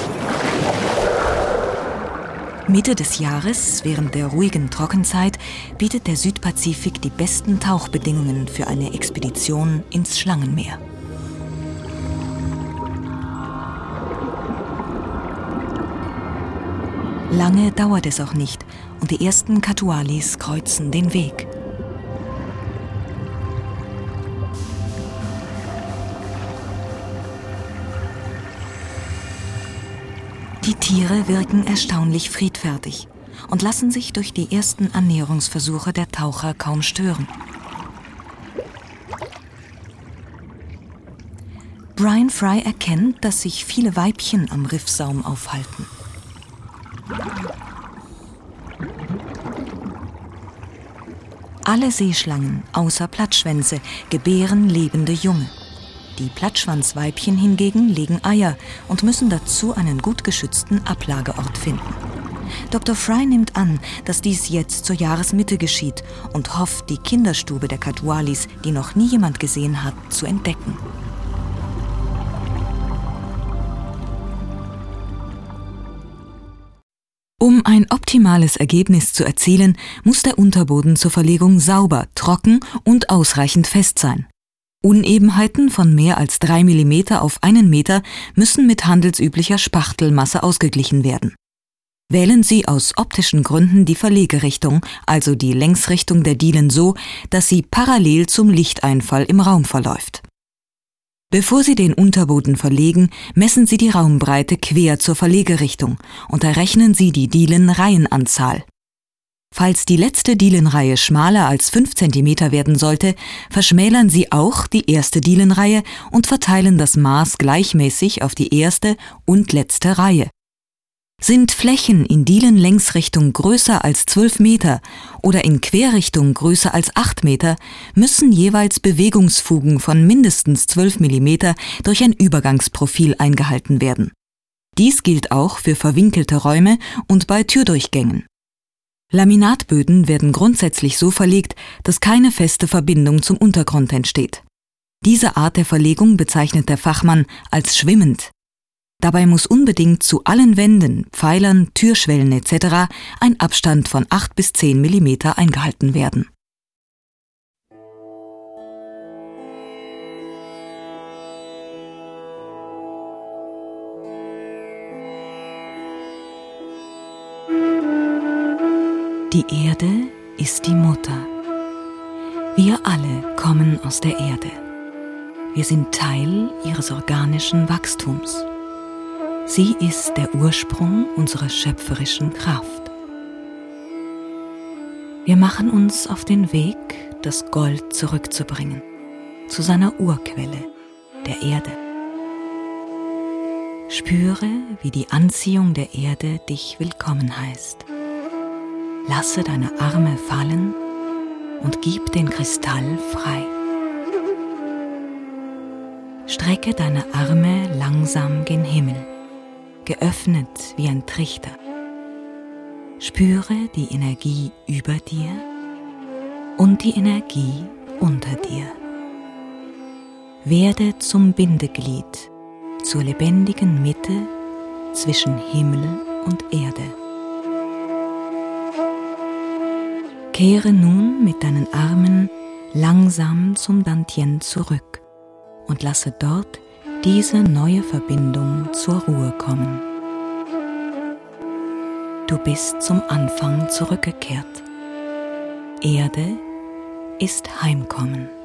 Mitte des Jahres, während der ruhigen Trockenzeit, bietet der Südpazifik die besten Tauchbedingungen für eine Expedition ins Schlangenmeer. Lange dauert es auch nicht und die ersten Katualis kreuzen den Weg. Die Tiere wirken erstaunlich friedfertig und lassen sich durch die ersten Annäherungsversuche der Taucher kaum stören. Brian Fry erkennt, dass sich viele Weibchen am Riffsaum aufhalten. Alle Seeschlangen, außer Plattschwänze, gebären lebende Junge. Die Plattschwanzweibchen hingegen legen Eier und müssen dazu einen gut geschützten Ablageort finden. Dr. Fry nimmt an, dass dies jetzt zur Jahresmitte geschieht und hofft, die Kinderstube der Katualis, die noch nie jemand gesehen hat, zu entdecken. Um ein optimales Ergebnis zu erzielen, muss der Unterboden zur Verlegung sauber, trocken und ausreichend fest sein. Unebenheiten von mehr als 3 mm auf 1 Meter müssen mit handelsüblicher Spachtelmasse ausgeglichen werden. Wählen Sie aus optischen Gründen die Verlegerichtung, also die Längsrichtung der Dielen so, dass sie parallel zum Lichteinfall im Raum verläuft. Bevor Sie den Unterboden verlegen, messen Sie die Raumbreite quer zur Verlegerichtung und errechnen Sie die Dielenreihenanzahl. Falls die letzte Dielenreihe schmaler als 5 cm werden sollte, verschmälern Sie auch die erste Dielenreihe und verteilen das Maß gleichmäßig auf die erste und letzte Reihe. Sind Flächen in Dielenlängsrichtung größer als 12 Meter oder in Querrichtung größer als 8 Meter, müssen jeweils Bewegungsfugen von mindestens 12 mm durch ein Übergangsprofil eingehalten werden. Dies gilt auch für verwinkelte Räume und bei Türdurchgängen. Laminatböden werden grundsätzlich so verlegt, dass keine feste Verbindung zum Untergrund entsteht. Diese Art der Verlegung bezeichnet der Fachmann als schwimmend. Dabei muss unbedingt zu allen Wänden, Pfeilern, Türschwellen etc. ein Abstand von 8 bis 10 mm eingehalten werden. Die Erde ist die Mutter. Wir alle kommen aus der Erde. Wir sind Teil ihres organischen Wachstums. Sie ist der Ursprung unserer schöpferischen Kraft. Wir machen uns auf den Weg, das Gold zurückzubringen, zu seiner Urquelle, der Erde. Spüre, wie die Anziehung der Erde dich willkommen heißt. Lasse deine Arme fallen und gib den Kristall frei. Strecke deine Arme langsam gen Himmel, geöffnet wie ein Trichter. Spüre die Energie über dir und die Energie unter dir. Werde zum Bindeglied, zur lebendigen Mitte zwischen Himmel und Erde. Kehre nun mit deinen Armen langsam zum Dantien zurück und lasse dort diese neue Verbindung zur Ruhe kommen. Du bist zum Anfang zurückgekehrt. Erde ist Heimkommen.